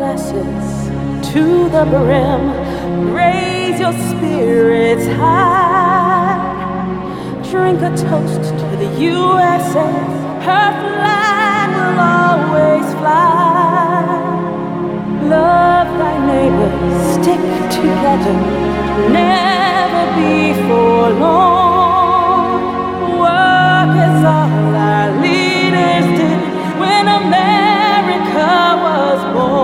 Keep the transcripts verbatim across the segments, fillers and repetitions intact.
glasses to the brim, raise your spirits high. Drink a toast to the U S A, her flag will always fly. Love thy neighbor, stick together, never be forlorn. Work is all our leaders did when America was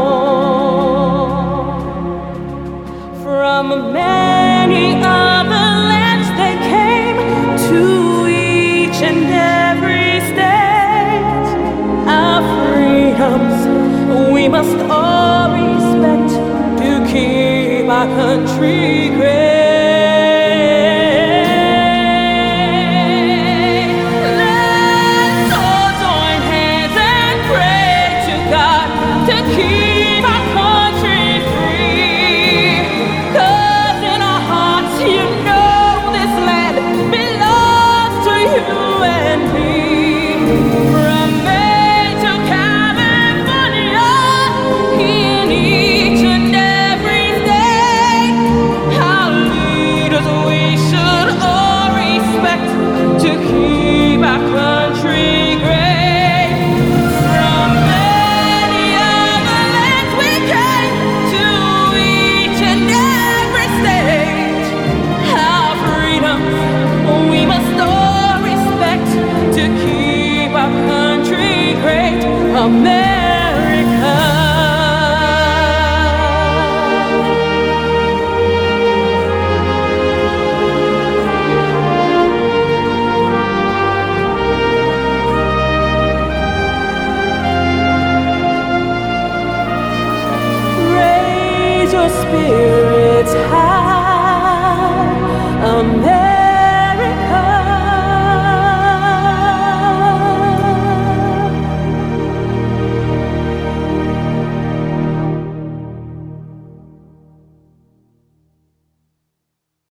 born. From many other lands they came, to each and every state. Our freedoms we must all respect to keep our country great. America. Raise your spirit.